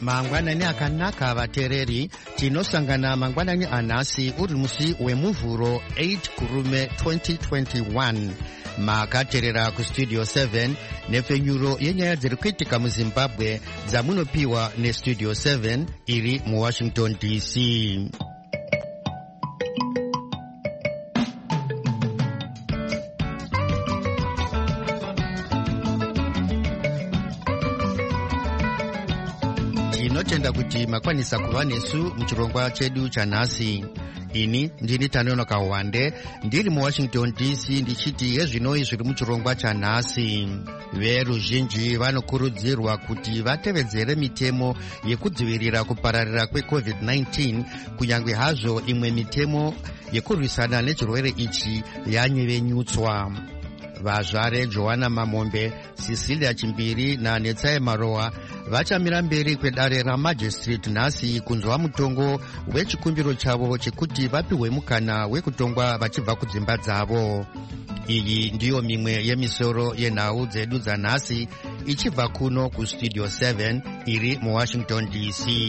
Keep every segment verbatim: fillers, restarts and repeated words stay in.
mangwanani akanaka vatereri, tinosangana mangwanani anhasi uri musi wemuvhuro eight kurume twenty twenty-one. Makaterera kustudio seven nepfenyuro yenyaya dziri kuitika muZimbabwe dzamunopiwa nestudio seven iri muWashington D C. Tinotenda kuti makwanisa kuva nesu muchirongwa chedu chanhasi. Ini ndini Tanonoka Wande ndiri muWashington D C ndichiti yezvinoi zviri muchirongwa chanhasi. Veruzhinji vanokurudzirwa kuti vatevedzere mitemo yekudzivirira kupararira kwecovid nineteen, kunyange hazvo imwe mitemo yekurwisana nechirwere ichi yanyevenyutswa. Vazvare Joanna Mamombe, Cecilia Chimbiri naNetsai Maroa vachamira mberi kwedare ramajistrate nhasi kunzwa mutongo wechikumbiro chavo chekuti vapiwe mukana wekutongwa vachibva kudzimba dzavo. Iyi ndiyo mimwe yemisoro yenhau dzedu dzanhasi ichibva kuno kustudio seven iri muWashington D C.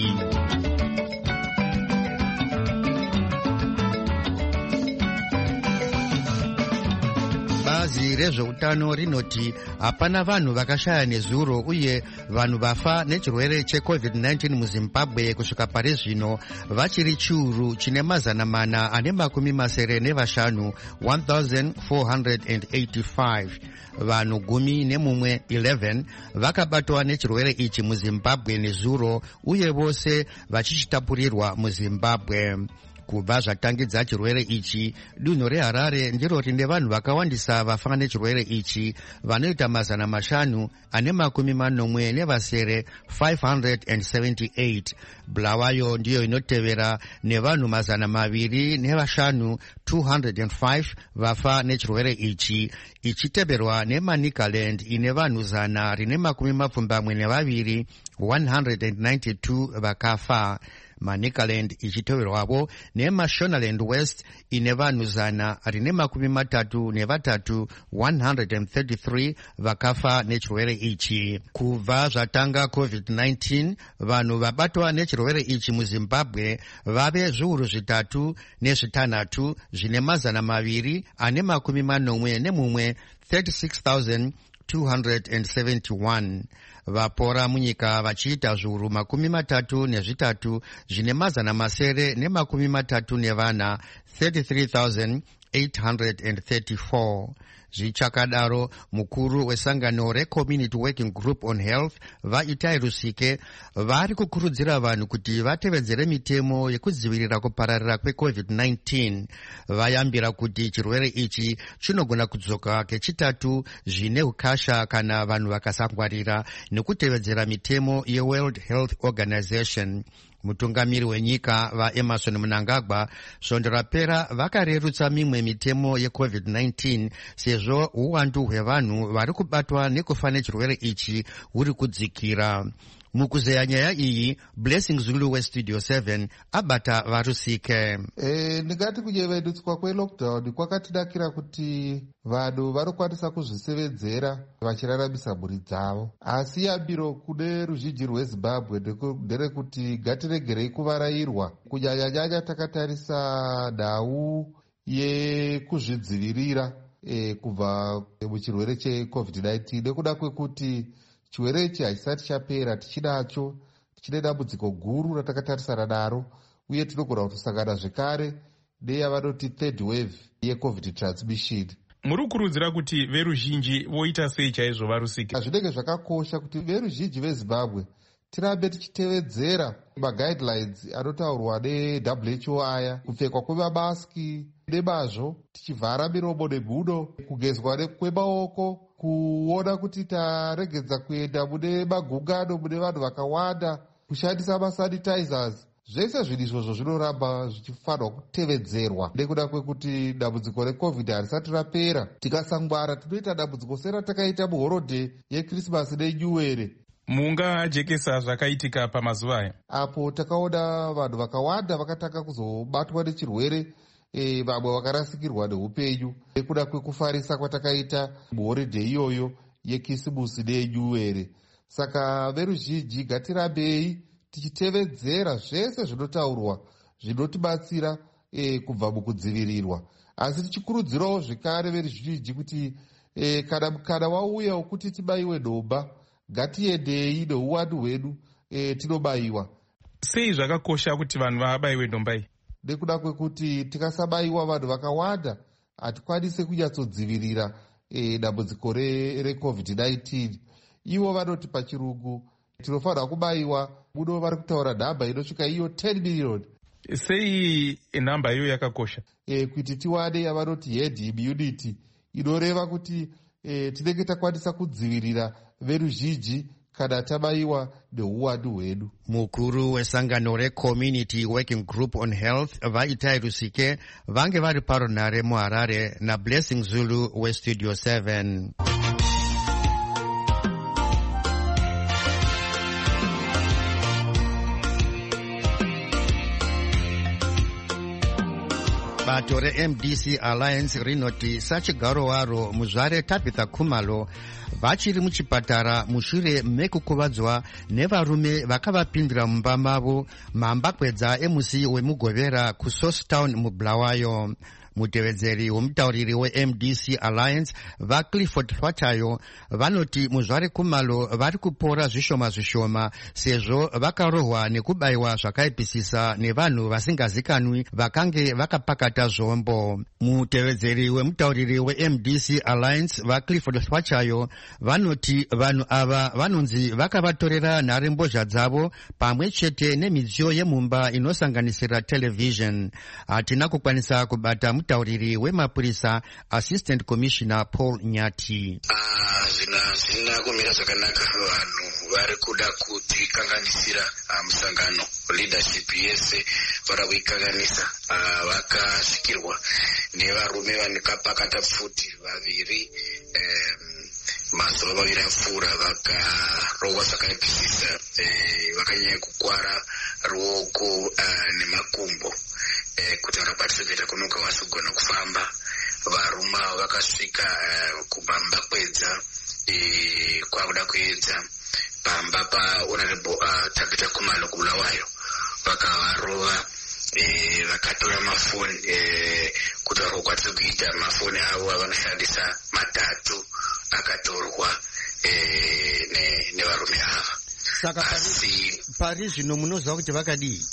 Bazi rezveutano rinoti hapana vanhu vakashaya nezuro uye vanhu vafa nechirwere checovid nineteen muZimbabwe kusvika pari zvino vachiri chiuru chine mazana mana ane makumi masere nevashanu one thousand four hundred eighty-five. Vanhu gumi nemumwe eleven vakabatwa nechirwere ichi muZimbabwe nezuro uye vose vachichitapurirwa muZimbabwe. Kubva zvatangidza chirwere ichi, dunhu reHarare ndiro rine vanhu vakawandisa vafa nechirwere ichi vanoita mazana mashanu ane makumi manomwe nevasere five hundred seventy-eight. Bulawayo ndiyo inotevera nevanhu mazana maviri nevashanu two hundred five vafa nechirwere ichi, ichiteverwa neManicaland ine vanhu zana rine makumi mapfumbamwe nevaviri one hundred ninety-two vakafa. Manicaland ichiteverwavo neMashonaland West ine vanhu zana rine makumi matatu nevatatu one hundred thirty-three vakafa nechirwere ichi. Kubva zvatanga covid nineteen, vanhu vabatwa nechirwere ichi muZimbabwe vave zviuru zvitatu nezvitanhatu zvine mazana maviri ane makumi manomwe nemumwe thirty-six thousand two hundred seventy-one. Vapora munyika vachiita zviuru makumi matatu nezvitatu zvine mazana masere nemakumi matatu nevana thirty-three thousand eight hundred thirty-four. Zvichakadaro, mukuru wesangano reCommunity Working Group on Health vaItai Rusike vari kukurudzira vanhu kuti vatevedzere mitemo yekudzivirira kupararira kwecovid nineteen. Vayambira kuti chirwere ichi chinogona kudzoka kechitatu zvine ukasha kana vanhu vakasangwarira nekutevedzera mitemo yeWorld Health Organization. Mutungamiri wenyika vaEmerson Mnangagwa svondo rapera vakarerutsa mimwe mitemo yecovid nineteen sezvo uwandu hwevanhu vari kubatwa nekufa nechirwere ichi huri kudzikira. Mukuzeya nyaya iyi, Blessing Zulu westudio seven abata varusike. E, ndingati kujevedutswa kwelockdown kwakatidakira kuti vanhu vanokwanisa kuzvisevedzera vachiraramisa mhuri dzavo. Asi yambiro kune ruzhinji rweZimbabwe nderekuti ngatiregerei kuvarairwa. Kunyanyanyanya takatarisa nhau yekuzvidzivirira e, kubva muchirwere checovid nineteen nekuda kwekuti chirwere ichi haisati chapera, tichinacho, tichine dambudziko guru ratakatarisana naro, uye tinogona kutosangana zvekare neyavanoti third wave yecovid transmission. Muri kukurudzira kuti veruzhinji voita sei chaizvo varusike? Zvinenge zvakakosha kuti veruzhinji veZimbabwe tirambe tichitevedzera maguidelines anotaurwa neW H O aya, kupfekwa kwemamasiki nemazvo, tichivhara miromo nemhuno, kugezwa kwemaoko, kuona kuti taregedza kuenda mune magungano mune vanhu vakawanda, kushandisa masanitizers. Zvese zvinhu izvozvo zvinoramba zvichifanirwa kutevedzerwa nekuda kwekuti dambudziko recovid harisati rapera. Tikasangwara tinoita dambudziko seratakaita muhorodhe yeKrismasi neNew Year. Mungajekesa zvakaitika pamazuva aya? Apo takaona vanhu vakawanda vakatanga kuzobatwa nechirwere, e, vamwe vakarasikirwa neupenyu nekuda kwekufarisa kwatakaita muhorodhe iyoyo yekisimusi neNew Year. Saka veruzhinji ngatirambei tichitevedzera zvese zvinotaurwa zvinotibatsira e, kubva mukudzivirirwa. Asi tichikurudzirawo zvekare veruzhinji kuti e, kana mukana wauya wekuti tibaiwe domba, ngatiendei neuwandu hwedu e, tinobayiwa. Sei zvakakosha kuti vanhu vabayiwe domba iyi? Nekuda kwekuti tikasabayiwa vanhu vakawanda hatikwanisi kunyatsodzivirira e, dambudziko recovid nineteen. Ivo vanoti pachirungu tinofanira kubayiwa, muno vari kutaura nhamba inosvika iyo ten million. Sei nhamba iyo yakakosha? E, kuti tiwane yavanoti herd immunity, inoreva kuti e, tinenge takwanisa kudzivirira veruzhinji kana tabayiwa neuwandu hwedu. Mukuru wesangano reCommunity Working Group on Health Vaitai Rusike vange vari paronare muHarare na Blessing Zulu weStudio seven. Bato re-M D C Alliance rinoti sachigaro waro muzvare Tabitha Khumalo vachiri muchipatara mushure mekukuvadzwa nevarume vakavapindira mumba mavo mambakwedza emusi wemugovera kuSourcetown muBulawayo. Mutevedzeri womutauriri we-M D C Alliance vaClifford Thwatayo vanoti muzvare Khumalo vari kupora zvishoma zvishoma sezvo vakarohwa nekubayiwa zvakaipisisa nevanhu vasingazikanwi vakange vakapakata zvombo. Mutevedzeri wemutauriri we-M D C Alliance vaClifford Thwatayo vanoti vanhu ava vanonzi vakavatorera nharembozha dzavo pamwe chete nemidziyo yemumba inosanganisira television. Hatina kukwanisa kubata mutauriri wemapurisa Assistant Commissioner Paul Nyati. Ah, zvina zvina kumira zvakanaka. Vanhu vari kuda kuti kanganisira musangano leadership yese vari kuikanganisa. Ah, vakasvikirwa nevarume vanekapakata pfuti vaviri um, mazuva maviri apfuura vakarohwa zvakaipisisa, eh, vakanyanya kukwara ruoko uh, nemakumbo eh, kuti vakakwatisopeta kunoka vasogona kufamba. Varume avo vakasvika uh, kumba kwedza eh, kwakuda kuedza pamba pahonorable uh, Tabitha Khumalo kuBulawayo, vakavarova eh, vakatora mafoni eh, kuti varokwanisa kuita mafoni avo avanoshandisa matatu akatorwa eh, ne, nevarume ava. Saka asi pari zvino munoziva kuti vakadii?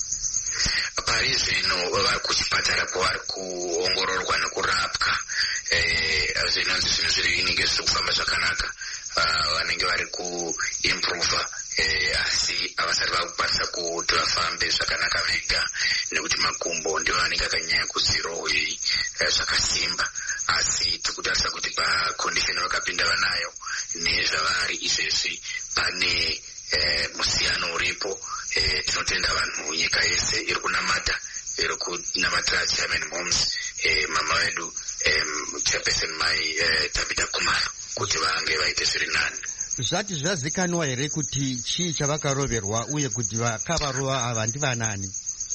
Pari zvino vari kuchipatara kwavari kuongororwa nekurapwa. Eh, zvinonzi zvinhu zviri inenge zviri kufamba zvakanaka. Vanenge vari kuimprova eh, asi havasati vakukwanisa kuti vafambe zvakanaka vega nekuti makumbo ndiwo anenge akanyanya kuzirohwei eh, zvakasimba. Asi tikutarisa kuti pakondisheni vakapinda vanayo nezvavari izvezvi pane eh, musiyano uripo. Eh, tinotenda vanhu nyika yese iri kunamata iri kunamatira Chairman Moms eh, mama vedu eh, Chairperson Mai eh, Tabitha Khumalo kuti vange vaite zviri nani. Zvati zvazikanwa here kuti chii chavakaroverwa uye kuti vakavarova ava ndivanani?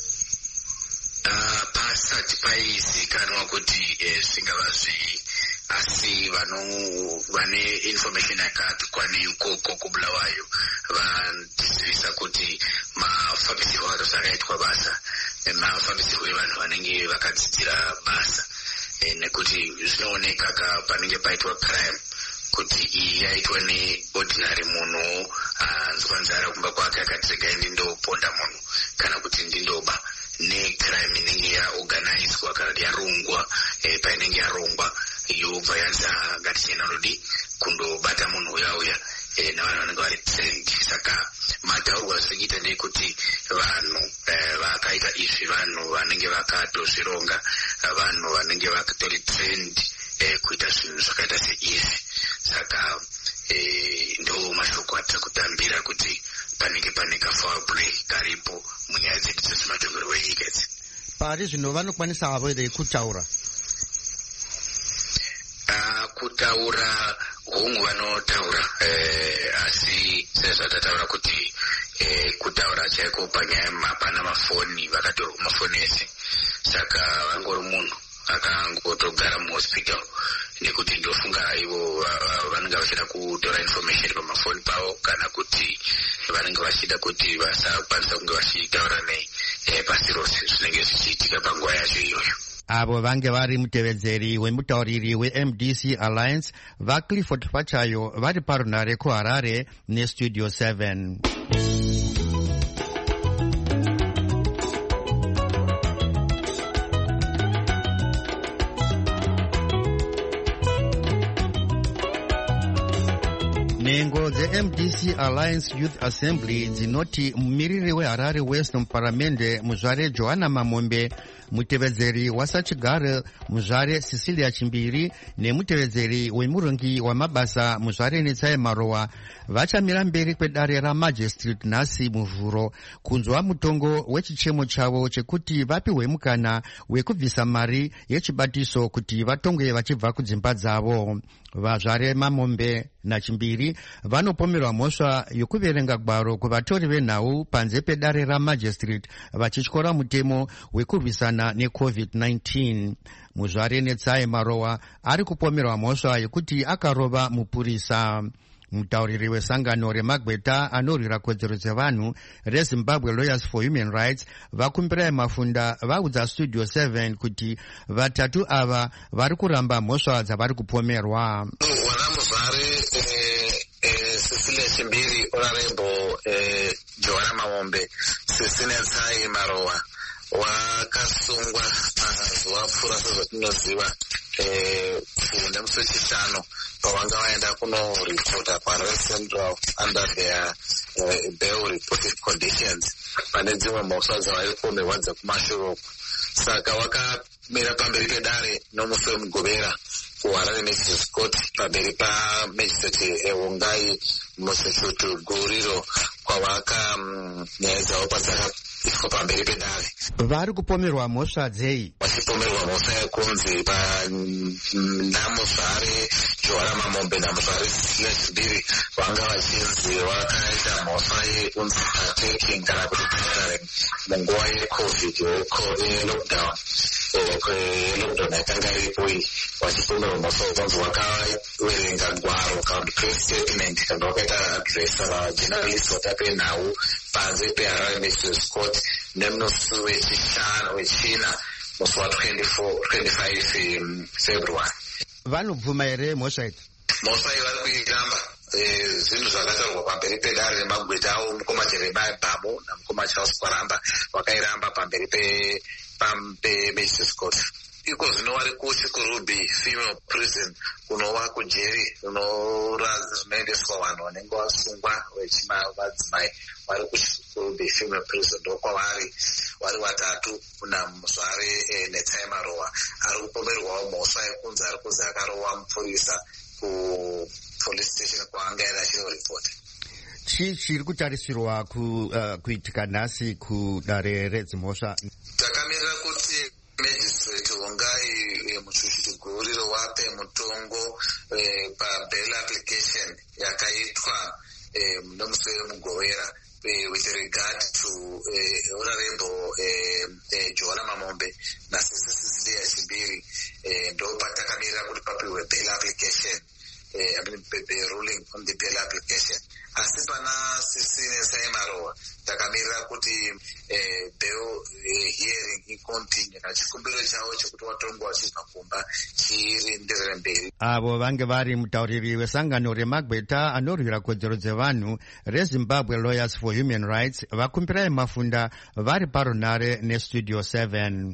Uh, pasati paizikanwa kuti eh, zvingava zvii, asi vano vane information yakati kwane ukoko kuBulawayo vanotizivisa kuti mafambisirwo acho akaitwa basa, mafambisirwo evanhu vanenge vakadzidzira basa, e, nekuti zvinooneka panenge paitwa crime kuti iyi yaitwa neordinary munhu anzwa nzara kumba kwake akati regai ndindoponda munhu kana kuti ndindoba, necrime inenge yaorganizwa kana kuti yarongwa eh, painenge yarongwa yobva yanza ngatichienda nodi kundobata munhu uya uya eh, navanhu vanenge vari trained. Saka mataurwa zvinoita ndekuti vanhu eh, vakaita izvi vanhu vanenge vakatozvironga, vanhu vanenge vakatori trained eh, kuita zvinhu zvakaita seizvi. Saka eh, ndo mashoko atiri kutambira kuti panenge pane kafoul play karipo munyaya dzedu dzezvematongerwo enyika idzi. Pari zvino vanokwanisa havo here kutaura? Uh, kutaura hongu vanotaura eh, asi sezvatataura kuti eh, kutaura chaiko panyaya mapana mafoni vakatorwa mafoni ese. Saka vangori munhu akangotogara muhospital nekuti ndofunga ivo vanenge vachida kutora information pamafoni pavo kana kuti vanenge vachida kuti vasakwanisa kunge vachitaura nepasi rose zvinenge zvichiitika panguva yacho iyoyo. Avo vange vari mutevedzeri wemutauriri weM D C Alliance vaClifford Pachayo vari parunare kuHarare neStudio seven. Nhengo dzeM D C Alliance Youth Assembly dzinoti mumiriri weHarare West muparamende muzvare Johanna Mamombe, mutevedzeri waSachigare muzvare Cecilia Chimbiri nemutevedzeri wemurongi wamabasa muzvare Netsai Marowa vachamira mberi kwedare raMagistrate nhasi muvhuro kunzwa mutongo wechichemo chavo chekuti vapiwe mukana wekubvisa mari yechibatiso kuti vatongwe vachibva kudzimba dzavo. Vazvare Mamombe naChimbiri vanopomerwa mhosva yokuverenga gwaro kuvatori venhau panze pedare raMagistrate vachityora mutemo wekurwisana neCovid nineteen. Muzvare Netsai Marowa ari kupomerwa mhosva yokuti akarova mupurisa. Mutauriri wesangano remagweta anorwira kodzero dzevanhu reZimbabwe Lawyers for Human Rights vakumbira mafunda vaudza Studio seven kuti vatatu ava vari kuramba mhosva dzavari kupomerwa. Wana muzvare Cecilia Chimbiri, Honorable Johanna Mamombe, Cecilia Netsai Marowa wakasungwa mazuva apfuura sezvatinoziva nemusi wechishanu pavanga vaenda kunoripota paRest Central under their uh, bail reported conditions pane dzimwe mhosva dzavari kupomerwa dzekumashure. Saka wakamira pamberi pedare nomusi wemugovera kuHarare Magistrates Court pamberi paMagistrate Ehungai Musechutu Guriro kwavaka nyaya dzavo padzakaiswa pamberi pedare. Vari kupomerwa mhosva dzei? Vachipomerwa mhosva yekunzi namuzvare Johanna Mamombe namuzvare Cecilia Chimbiri vanga vachinzi vakaita mhosva yekunzi partaking kana kuti partnering munguva yeCovid lockdown lockdown yakanga iripo iyi. Vachipomerwa mhosva yekunzi vakaverenga gwaro kana kuti press statement kana vakaita adresa vajournalist vatape nhau panze peHarare Magistrates Court nemusi wechishanu wechina musi wa25 February. Vanobvuma here mhosva idzi? Mhosva iyi vari kuiramba. Zvinhu zvakataurwa pamberi pedare remagweta avo mukoma Jeremiah Babo namukoma Charles Kwaramba vakairamba pamberi peMagistrates Court. Iko zvino vari kuChikurubi Female Prison kunova kujeri zvinoendeswa vanhu vanenge vasungwa vadzimai vari kuChikurubi Female Prison ndokwavari vari vatatu namuzvare Netsai Marowa ari kupomerwawo mhosva yekunzi ari kunzi akarova mupurisa kupolice station kwaangaenda achinoripota. Chii chiri kutarisirwa kuitika nhasi kudare redzimhosva? Takamirira kuti Magistrate Ehungai Musechutu Guriro wape mutongo pabail application yakaitwa nomusi wemugovera with regard to Honorable Johanna Mamombe naCecilia Chimbiri. Ndo patakamirira kuti papiwe bail application, I mean ruling on the bail application. Asi pana Cecilia Netsai Marowa takamirira kuti bail hearing icontinue kana chikumbiro chavo chekuti vatongwa vachibva kumba chienderere mberi. Avo vange vari mutauriri wesangano remagweta anorwira kodzero dzevanhu reZimbabwe Lawyers for Human Rights vakumbirai mafunda vari parunare neStudio seven.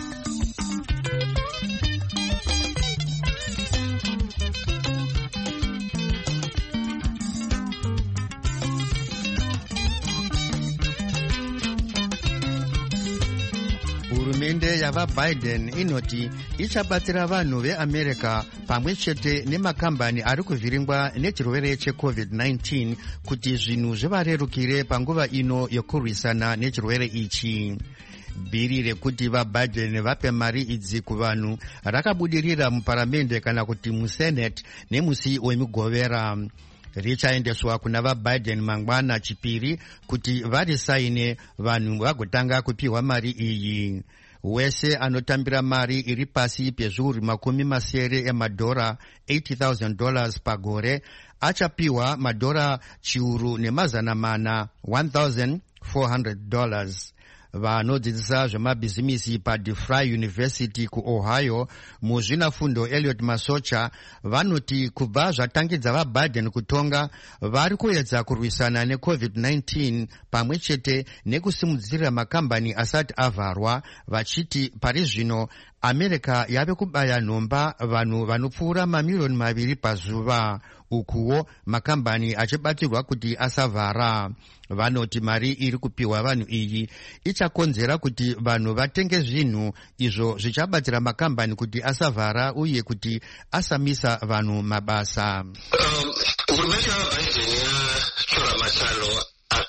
Hurumende yavaBiden inoti ichabatsira vanhu veAmerica pamwe chete nemakambani ari kuvhiringwa nechirwere cheCovid nineteen kuti zvinhu zvivarerukire panguva ino yokurwisana nechirwere ichi. Bhiri rekuti vaBiden vape mari idzi kuvanhu rakabudirira muparamende kana kuti muSenate nemusi wemugovera. Richaendeswa kuna vaBiden mangwana Chipiri kuti varisaine vanhu vagotanga kupiwa mari iyi. wese anotambira mari iri pasi pezviuru makumi masere emadhora eighty thousand dollars pagore achapiwa madhora chiuru nemazana mana one thousand four hundred dollars. Vanodzidzisa zvemabhizimisi paDeFry University kuOhio muzvinafundo Elliot Masocha vanoti kubva zvatangidza vaBiden kutonga vari kuedza kurwisana necovid nineteen pamwe chete nekusimudzira makambani asati avharwa, vachiti pari zvino America yave kubaya nhomba vanhu vanopfuura mamiliyoni maviri pazuva, ukuwo makambani achibatirwa kuti asavhara. Vanoti mari iri kupiwa vanhu iyi ichakonzera kuti vanhu vatenge zvinhu izvo zvichabatsira makambani kuti asavhara uye kuti asamisa vanhu mabasa. Hurumende yaBiden yatora matano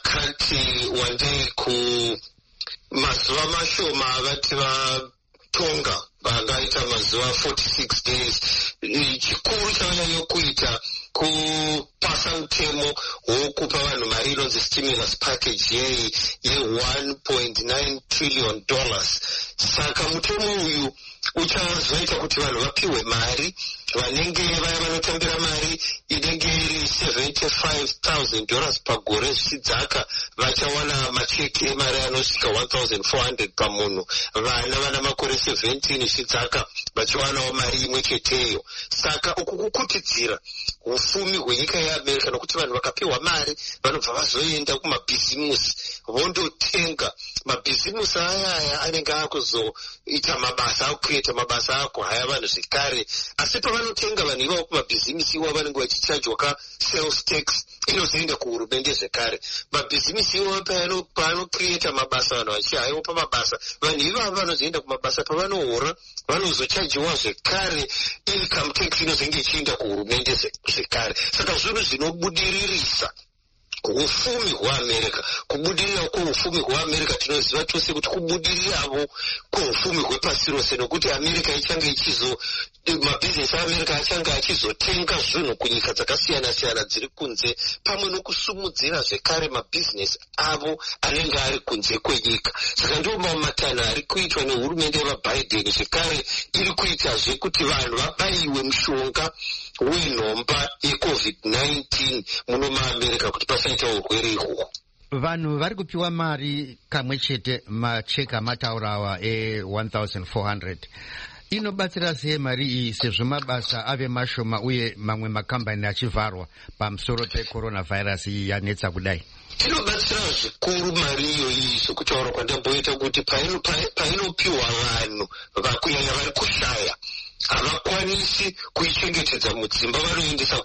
akati wandei ku mazuva mashoma vati vatonga vangaita mazuva forty-six days. Chikuru chavanyanya kuita kupasa mutemo wokupa vanhu mari inonzi stimulus package yeyi ye one point nine trillion dollars. Saka mutemo uyu uchazoita kuti vanhu vapiwe mari vanenge vaya vanotambira mari inenge iri seventy-five thousand dollars pagore zvichidzaka vachawana macheki emari anosvika one thousand four hundred pamunhu. Vana vana makore seventeen zvichidzaka vachiwanawo mari imwe cheteyo. Saka uku kukutidzira ufumi hwenyika yeAmerica nokuti vanhu vakapiwa mari vanobva vazoenda kumabhizimusi vondotenga. Mabhizimusi ayaya anenge akuzoita mabasa akuita mabasa ako haya vanhu zvekare, asi pavanotenga vanhu ivavo kumabhizimisi iwavo vanenge vachichajwa ka sales tax inozoenda kuhurumende zvekare. Mabhizimisi iwavo paanocreata mabasa vanhu vachihaiwa pamabasa, vanhu ivavo vanozoenda kumabasa pavanohora vanozochajiwa zvekare, income tax inozenge ichienda kuhurumende zvekare. Saka zvinhu zvinobudiririsa ufumi hweAmerica. Kubudirira kweufumi hweAmerica tinoziva tose kuti kubudiriravo kweufumi hwepasi rose, nokuti America ichange ichizo mabhizinesi aAmerica achange achizotenga zvinhu kunyika dzakasiyana siyana dziri kunze, pamwe nokusumudzira zvekare mabhizinesi avo anenge ari kunze kwenyika. Saka ndiwo mamatano ari kuitwa nehurumende yavaBiden zvekare iri kuitazve kuti vanhu vabayiwe mushonga wenhomba yecovid nineteen muno maAmerica kuti pasaita urwere ihwohwo. Vanhu vari kupiwa mari kamwe chete macheki amataura awa e one thousand four hundred. Inobatsira sei mari iyi sezvo mabasa ave mashoma uye mamwe makambani achivharwa pamusoro pecoronavirus iyi yanetsa kudai? Inobatsira zvikuru mari iyoyi sokutaura kwandamboita kuti painopiwa vanhu vakunyanya vari kushaya havakwanisi kuichengetedza mudzimba, vanoendesa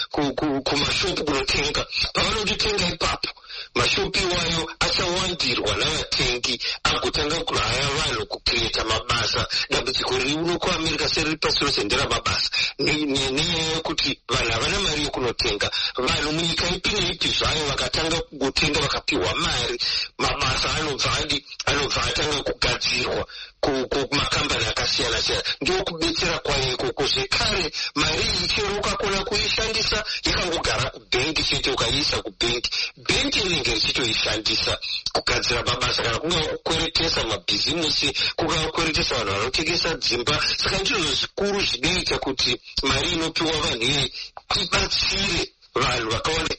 kumashopu kunotenga. Pavanotitenga ipapo mashopu iwayo achawandirwa navatengi agotanga kuhaya vanhu kucreata mabasa. Dambudziko riri uno kuAmerica seriri pasi rose nderamabasa, nenyaya yekuti vanhu havana mari yokunotenga. Vanhu munyika ipi neipi zvayo vakatanga kugotenga vakapiwa mari, mabasa anobva anobva atanga kugadzirwa kumakambani akasiyana siyana. Ndiwo kubetsera kwayo ikoko. Zvekare mari iyi chero ukakona kuishandisa yakangogara kubhengi chete ukaiisa kubhengi, bhengi rinenge richitoishandisa kugadzira mabasa kana kunga kukweretesa mabhizimusi, kunga kukweretesa vanhu vanotengesa dzimba. Saka ndizvo zvikuru zvinoita kuti mari inopiwa vanhu iyi ibatsire vanhu vakaona.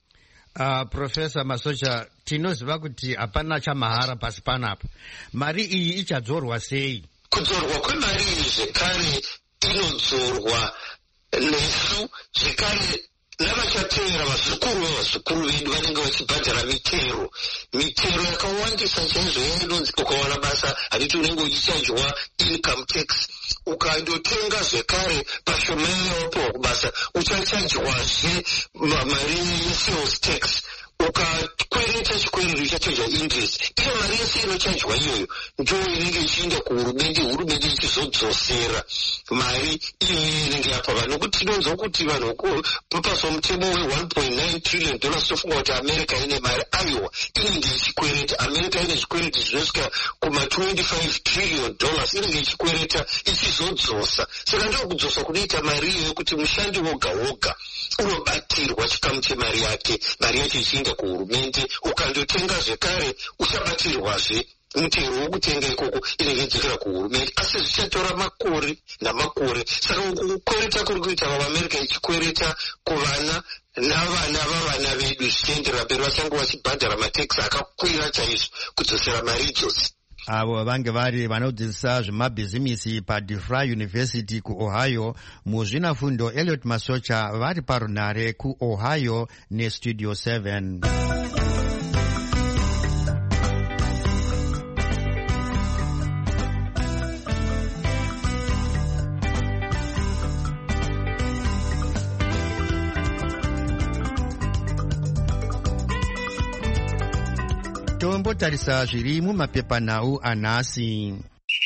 Uh, Professor Masocha, tinoziva kuti hapana chamahara pasi panapa. Mari iyi ichadzorwa sei? Kudzorwa kwemari iyi zvekare inodzorwa nesu zvekare navachatevera vazukuru vavazukuru vedu vanenge vachibhadhara mitero mitero yakawandisa chaizvo yainonzi ukawana basa handiti unenge uchichajwa income tax. Ukandotenga zvekare pashoma yawapiwa kubasa uchachajwazve mari yesales tax. Ukakwereta chikwerero uchachajwa interest. Iyo mari yese inochajwa iyoyo ndo inenge ichienda kuhurumende, hurumende ichizodzosera mari iyoyo inenge yapa vanhu. Nokuti tinonzwa kuti vanhu papaswa mutemo we one point nine trillion dollars tofunga kuti America ine mari. Aiwa, inenge ichikwereta. America ine zvikwereti zvinosvika kuma twenty-five trillion dollars, inenge ichikwereta ichizodzosa. Saka ndo kudzosa kunoita mari iyoyo kuti mushandi woga woga unobatirwa chikamu chemari yake, mari yacho ichienda kuhurumende. Ukandotenga zvekare uchabatirwazve mutero wokutenga ikoko inenge idzokera kuhurumende, asi zvichatora makore namakore. Saka kukwereta kuri kuita vavamerika ichikwereta kuvana navana vavana vedu zvichienderera mberi vachange vachibhadhara mateksi akakwira chaizvo kudzosera maregions. Avo vange vari vanodzidzisa zvemabhizimisi paDeFry University kuOhio. Muzvinafundo Elliot Masocha vari parunare kuOhio neStudio seven. Tombotarisa zviri mumapepanhau anhasi.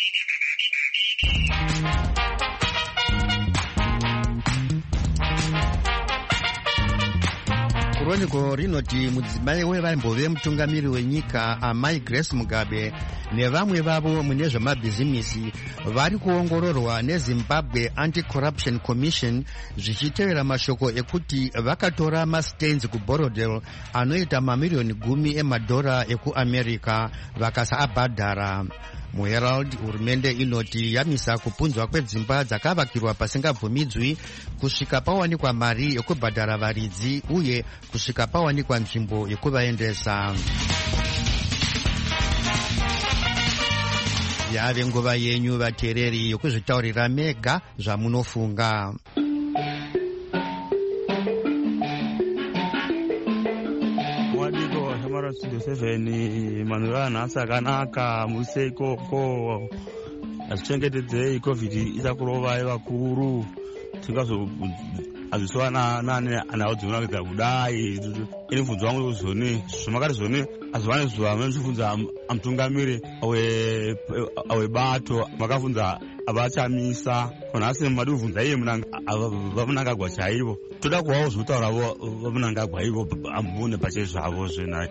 Chronicle rinoti mudzimai wevambove mutungamiri wenyika Amai Grace Mugabe nevamwe vavo mune zvemabhizimisi vari kuongororwa neZimbabwe Anti-Corruption Commission zvichitevera mashoko ekuti vakatora mastains kuBorodale anoita mamiliyoni gumi emadhora ekuAmerica vakasaabhadhara. MuHerald hurumende inoti yamisa kupunzwa kwedzimba dzakavakirwa pasingabvumidzwi kusvika pawanikwa mari yekubhadhara varidzi uye kusvika pawanikwa nzvimbo yekuvaendesa. Yave nguva yenyu vateereri yokuzvitaurira mega zvamunofunga. Studio seven manzura anhasi akanaka muse ikoko azvichengetedzei covid isakurovai vakuru tingazozvisova nani anawo dzinorakidza kudai ini mubvunzo wangu wezoni zvamakati zoni azivane zuva manochibvunza amutungamiri webato makabvunza avachamisa nhasi madi kubvunza iye vamunangagwa chaivo toda kuvawo zvinotaura vamunangagwa ivo ambune pache zvavo zvenai.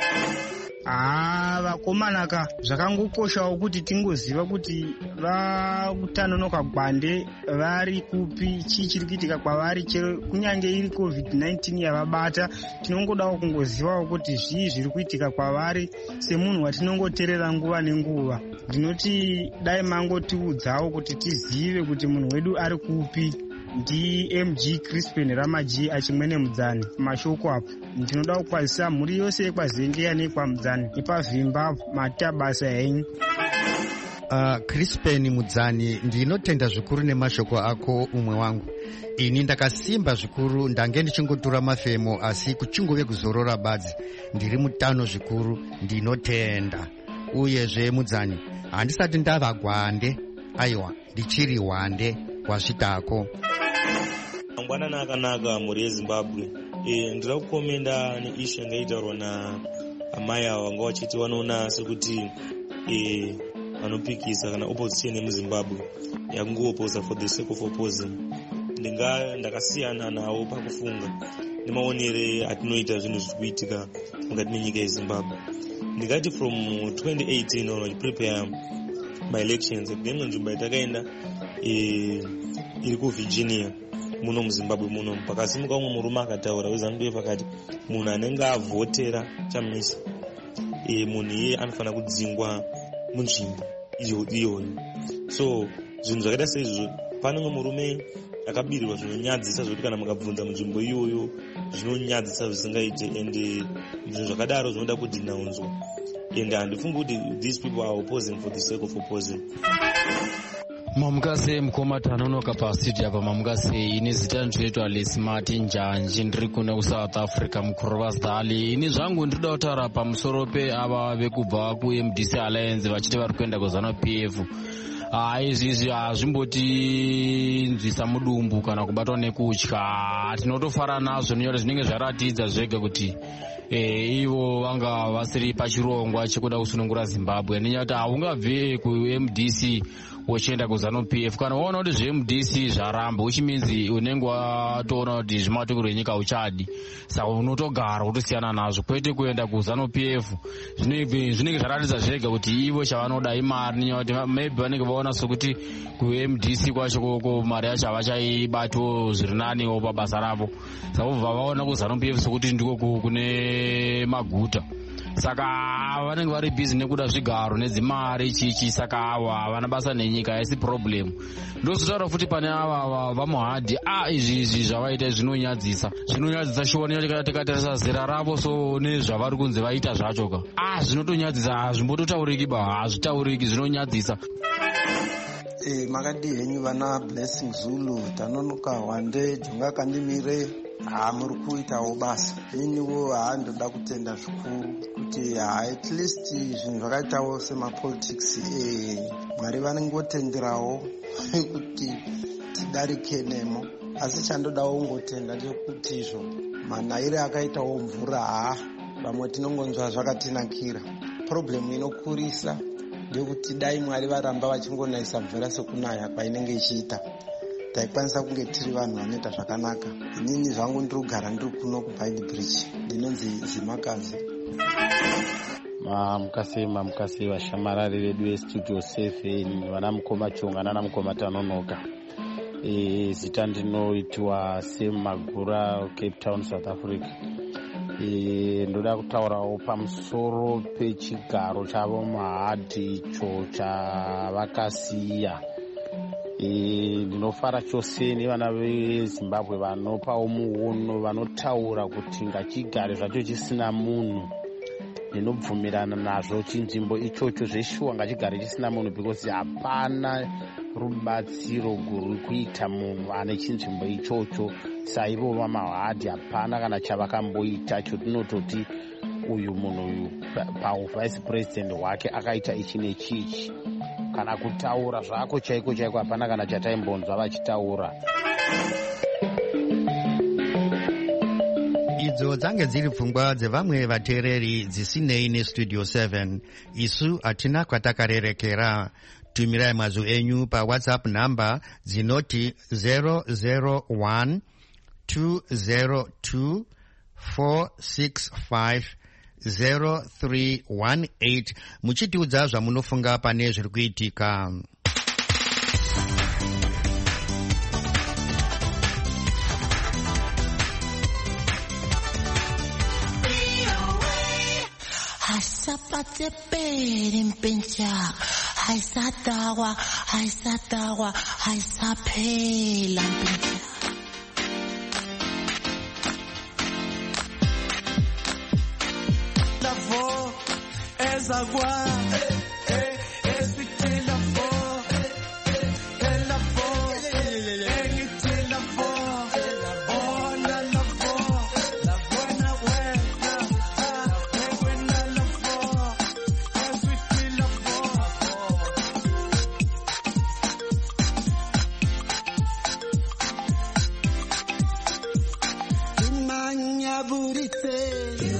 Ah, vakomana ka zvakangokoshawo kuti tingoziva kuti vakutanonoka gwande vari kupi, chii chiri kuitika kwavari, chero kunyange iri covid nineteen yavabata tinongodawo kungozivawo kuti zvii zviri kuitika kwavari semunhu watinongoteerera nguva nenguva. Ndinoti dai mangotiudzawo kuti tizive kuti munhu wedu ari kupi. Ndi M G Crispin Ramaji achimwene Mudzani mashoko apo. Ndinoda kukwazisa mhuri yose yekwaZengeya nekwaMudzani ipavhimba matabasa henyu. Uh, Crispin Mudzani, ndinotenda zvikuru nemashoko ako umwe wangu. Ini ndakasimba zvikuru ndange ndichingotura mafemo asi kuchingove kuzorora badzi. Ndiri mutano zvikuru, ndinotenda. Uyezve Mudzani, handisati ndava gwande, aiwa ndichiri wande kwasvitako. Mangwanana akanaka mhuri yeZimbabwe. E, ndira kukomenda neishu yangaitaurwa naamai ava vanga vachiti vanoona sekuti e, vanopikisa kana opposition yemuZimbabwe yakungoopposa for the sake of opposing. Ndinga ndakasiyana nawo pakufunga nemaonere atinoita zvinhu zviri kuitika mukati menyika yeZimbabwe. Ndingati from twenty eighteen ono chiprepare my elections ngemwe nzvimbo yatakaenda e, iri kuVirginia muno muZimbabwe muno pakasimuka umwe murume akataura weZANU-P F akati munhu anenge avhotera chamisa e, munhu iye anofanira kudzingwa munzvimbo iyoyo. So zvinhu zvakaita seizvo pane umwe murume akabirirwa zvinonyadzisa zvokuti kana mukabvunza munzvimbo iyoyo zvinonyadzisa zvisingaite ende zvinhu zvakadaro zvinoda kudhinaunzwa ende handifungi kuti these people are opposing for the sake of opposing. Mamukase mukoma tanonoka pasidi apa mamukase ini zita ndoitwa Lesmart Njanji ndiri kuno kuSouth Africa muKrugersdal. Ini zvangu ndinoda kutaura pamusoro pe ava vekubva kuM D C Alliance vachiti vari kuenda kuZANU-P F. Ah, izvi hazvimboti nzwisa mudumbu kana kubatwa nekutya. Tinotofara nazvo nekuti zvinenge zvaratidza zvega kuti eh ivo vanga vasiri pachirongwa chekuda kusunungura Zimbabwe. Nenyati haungabve kuM D C uchienda kuZANU-P F kana waona kuti zveM D C zvaramba uchiminzi unenge watoona kuti zvimatukiro enyika uchadi, saka unotogara utosiyana nazvo kwete kuenda kuZANU-P F. Zvinenge zvaratidza zvega kuti ivo chavanoda imari, nenyati maybe vanenge vaona sokuti kuM D C kwacho koko mari yacho havachaibato zviri naniwo pabasa ravo, saka vobva vaona kuZANU-P F sokuti ndiko kune maguta. saka vanenge vari busy nekuda zvigaro nedzimari chichi, saka awa havana basa nenyika, haisi problem. Ndozotaura futi pane ava vamuhadhi, a izvi izvi zvavaita zvinonyadzisa, zvinonyadzisa shoni tikatarisa zera ravo so nezvavari kunze vaita zvacho ka, a zvinotonyadzisa, hazvimbototauriki ba, hazvitauriki, zvinonyadzisa. E, makadi henyu vana Blessing Zulu, Tanonoka Wande, Junga Kandimire, ha muri kuitawo basa. Iniwo ha ndoda kutenda zvikuru kuti at least zvinhu zvakaitawo semapolitics eh Mwari vanongotenderawo kuti tidarike nemo. Asi chandodawo ngotenda ndekuti izvo manaire akaitawo mvura ha vamwe tinongonzwa zvakatinakira. Problem inokurisa ndekuti dai Mwari varamba vachingonaisa mvura sekunaya kwainenge ichiita, taikwanisa kunge tiri vanhu vanoita zvakanaka. Inini zvangu ndiri kugara ndiri kuno kuBaili Bridge, ndinonzi Zimakazi. Mamukasi mamukasi vashamarari vedu vestudio seven, vana Mukoma Chonga nana Mukoma Tanonoka. E, zita ndinoitwa Semagura, Cape Town, South Africa. E, ndoda kutaurawo pamusoro pechigaro chavo mahadhi icho chavakasiya. E, ndinofara chose nevana veZimbabwe vanopawo muono vanotaura kuti ngachigare zvacho chisina munhu. Ndinobvumirana nazvo chinzvimbo ichocho zveshuwa ngachigare chisina munhu, because hapana rubatsiro guru kuita munhu ane chinzvimbo ichocho. Saivo vamahadhi hapana kana chavakamboita chotinototi uyu munhu uyu pavice president wake akaita ichi nechichi. Kana kutaura zvako chaiko chaiko hapana kana chataimbonzwa vachitaura. Idzo dzange dziri pfungwa dzevamwe vateereri dzisinei nestudio seven. Isu hatina kwatakarerekera. Tumirai mazwi enyu pa WhatsApp namba dzinoti zero zero one two zero two four six five zero three one eight muchitiudza zvamunofunga pane zviri kuitika. Haisapatepere mpencha, haisatawa, haisatawa, haisapela mpencha. Lavo, ezagua, eh, eh, eswiti lavo, eh, lavo, engiti lavo, ona lavo, lavo na wena, ah, wena lavo, eswiti lavo. Imanya burite.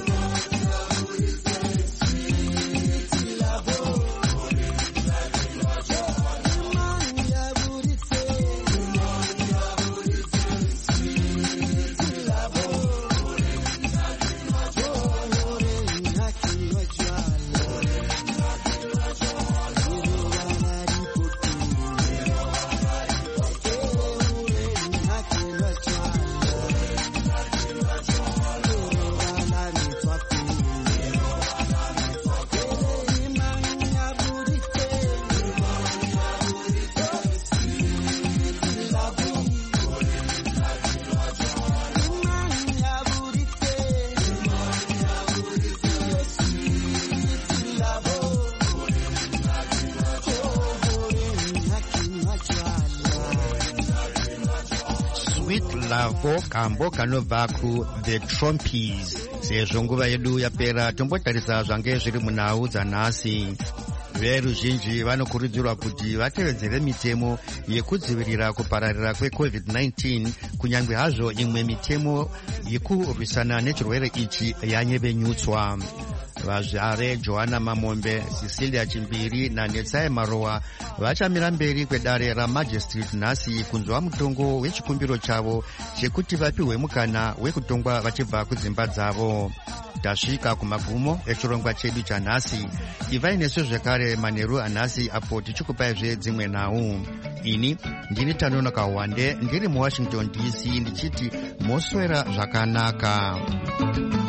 Lavo kambo kanobva ku The Trompies. Sezvo nguva yedu yapera, tombotarisa zvange zviri munhau dzanhasi. Veruzhinji vanokurudzirwa kuti vatevedzere mitemo yekudzivirira kupararira kwecovid nineteen, kunyange hazvo imwe mitemo yekurwisana nechirwere ichi yanyevenyutswa. Vazvare Johanna Mamombe, Cecilia Chimbiri naNetsai Marowa vachamira mberi kwedare raMagistrate nhasi kunzwa mutongo wechikumbiro chavo chekuti vapiwe mukana wekutongwa vachibva kudzimba dzavo. Tasvika kumagumo echirongwa chedu chanhasi. Ivai nesu zvekare manheru anhasi apo tichikupaizve dzimwe nhau. Ini ndini Tanonoka Wande ndiri muWashington D C ndichiti moswera zvakanaka.